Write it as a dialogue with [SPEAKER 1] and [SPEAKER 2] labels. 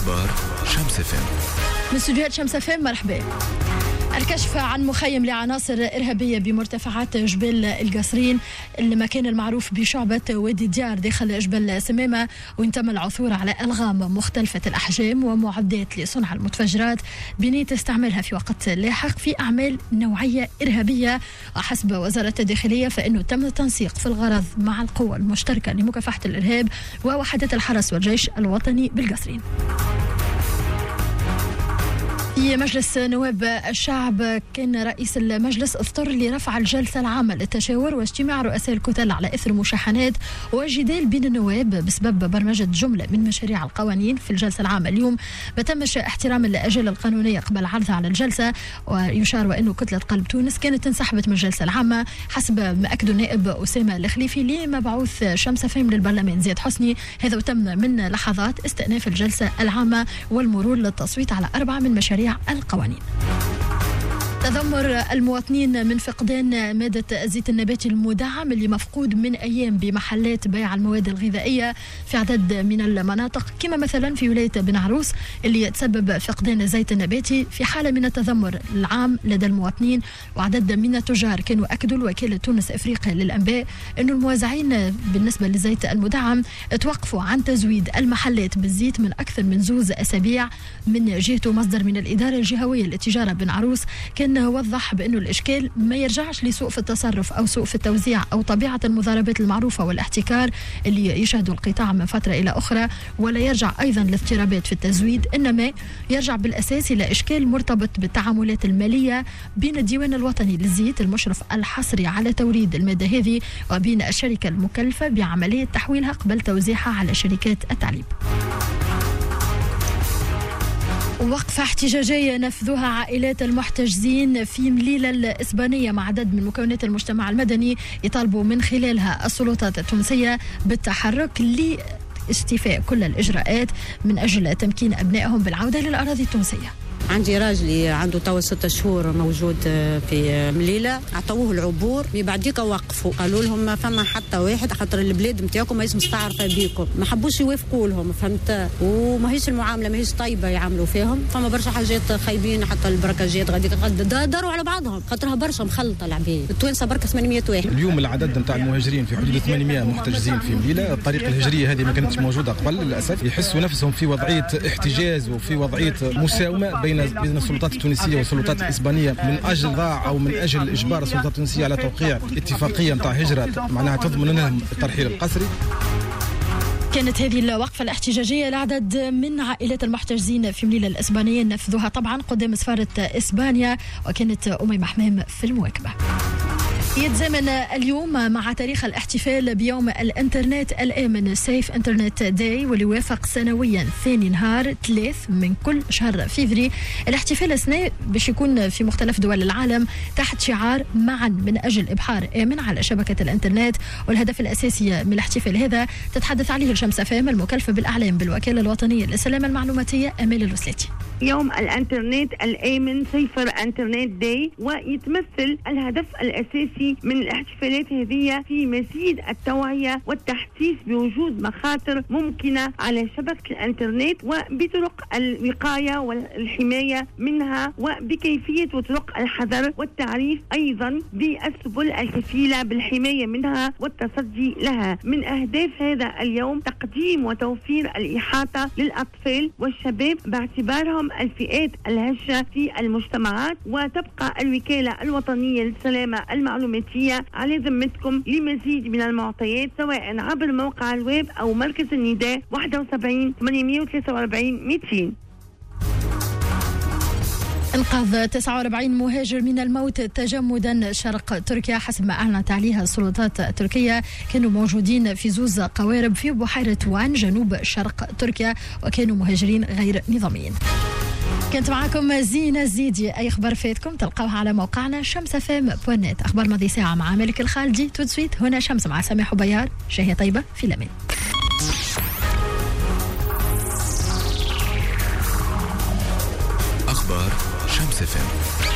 [SPEAKER 1] أخبار شمس FM
[SPEAKER 2] من استديوهات شمس FM. مرحبا. الكشف عن مخيم لعناصر إرهابية بمرتفعات جبال القصرين، المكان المعروف بشعبة وادي ديار داخل جبل سمامة، وين تم العثور على ألغام مختلفة الأحجام ومعدات لصنع المتفجرات بنية استعمالها في وقت لاحق في أعمال نوعية إرهابية. وحسب وزارة الداخلية فإنه تم التنسيق في الغرض مع القوى المشتركة لمكافحة الإرهاب ووحدة الحرس والجيش الوطني بالقصرين. في مجلس نواب الشعب كان رئيس المجلس اضطر لرفع الجلسة العامة للتشاور واجتماع رؤساء الكتل على إثر مشاحنات وجدال بين النواب بسبب برمجة جملة من مشاريع القوانين في الجلسة العامة اليوم. ما تمش احترام الأجال القانونية قبل عرضها على الجلسة، ويشار وأنه كتلة قلب تونس كانت انسحبت من الجلسة العامة حسب ما أكد النائب أسامة الخليفي لمبعوث شمس FM للبرلمان زياد حسني. هذا وتم من لحظات استئناف الجلسة العامة والمرور للتصويت على 4 من مشاريع القوانين. تذمر المواطنين من فقدان مادة الزيت النباتي المدعم اللي مفقود من أيام بمحلات بيع المواد الغذائية في عدد من المناطق، كما مثلا في ولاية بن عروس اللي تسبب فقدان الزيت النباتي في حالة من التذمر العام لدى المواطنين. وعدد من التجار كانوا أكدوا لوكالة تونس إفريقيا للأنباء أنه الموزعين بالنسبة للزيت المدعم توقفوا عن تزويد المحلات بالزيت من أكثر من 2 أسابيع. من جهته مصدر من الإدارة الجهوية للتجارة بن عروس كان وضح بأنه الإشكال ما يرجعش لسوء في التصرف أو سوء في التوزيع أو طبيعة المضاربات المعروفة والاحتكار اللي يشهد القطاع من فترة إلى أخرى، ولا يرجع أيضا لاضطرابات في التزويد، إنما يرجع بالأساس إلى إشكال مرتبط بالتعاملات المالية بين الديوان الوطني للزيت المشرف الحصري على توريد المادة هذه وبين الشركة المكلفة بعملية تحويلها قبل توزيعها على شركات التعليب. وقفة احتجاجية نفذوها عائلات المحتجزين في مليلة الإسبانية مع عدد من مكونات المجتمع المدني يطالبوا من خلالها السلطات التونسية بالتحرك لاستيفاء كل الإجراءات من أجل تمكين أبنائهم بالعودة للأراضي التونسية.
[SPEAKER 3] عندي راجلي عنده توا 6 شهور موجود في مليلة، اعطوه العبور بعديك وقفوا قالوا لهم ما فما حتى واحد خاطر البلاد نتاعكم ماهيش مستعرفه بيكم، ما حبوش يوافقوا لهم فهمت، وماهيش المعامله ماهيش طيبه يعملوا فيهم، فما برشا حاجات خايبين حتى البركاجات غاديك داروا على بعضهم خاطرها برشا مخلطه العباد. التوانسه بركه 800 واحد.
[SPEAKER 4] اليوم العدد نتاع المهاجرين في حدود 800 محتجزين في مليلة. الطريقه الهجريه هذه ما كانتش موجوده قبل للاسف، يحسوا نفسهم في وضعيه احتجاز وفي وضعيه مساومه بين السلطات التونسيه والسلطات الاسبانيه من اجل ضاع او من اجل اجبار السلطات التونسيه على توقيع اتفاقيه نتاع هجره معناها تضمن لهم الترحيل القسري.
[SPEAKER 2] كانت هذه الوقفة الاحتجاجية لعدد من عائلات المحتجزين في مليلة الإسبانية نفذوها طبعا قدام سفارة إسبانيا، وكانت أميمة حمام في المواكبة. يتزامن اليوم مع تاريخ الاحتفال بيوم الانترنت الآمن سيف انترنت داي، واللي يوافق سنويا ثاني نهار 3 من كل شهر فيفري. الاحتفال السنة باش يكون في مختلف دول العالم تحت شعار معا من أجل إبحار آمن على شبكة الانترنت. والهدف الأساسي من الاحتفال هذا تتحدث عليه الشمس FM المكلفة بالأعلام بالوكالة الوطنية للسلامة المعلوماتية أمال الوسلاتي.
[SPEAKER 5] يوم الانترنت الآمن سيفر انترنت داي، ويتمثل الهدف الأساسي من الاحتفالات هذه في مزيد التوعية والتحسيس بوجود مخاطر ممكنة على شبكة الانترنت وبطرق الوقاية والحماية منها وبكيفية وطرق الحذر والتعريف أيضا بالسبل الكفيلة بالحماية منها والتصدي لها. من أهداف هذا اليوم تقديم وتوفير الإحاطة للأطفال والشباب باعتبارهم الفئات الهشة في المجتمعات، وتبقى الوكالة الوطنية للسلامة المعلوماتية على ذمتكم لمزيد من المعطيات سواء عبر موقع الويب أو مركز النداء 71 843 200.
[SPEAKER 2] انقاذ 49 مهاجر من الموت تجمدا شرق تركيا حسب ما أعلنت عليها السلطات التركية. كانوا موجودين في 2 قوارب في بحيرة وان جنوب شرق تركيا، وكانوا مهاجرين غير نظاميين. كنت معكم زينة الزيدي. أي أخبار فاتكم تلقوها على موقعنا شمسfm.net. أخبار ماضي ساعة مع مالك الخالدي. تدسويت هنا شمس مع سامح وبيار. شهية طيبة في الأمان.
[SPEAKER 1] أخبار شمس FM.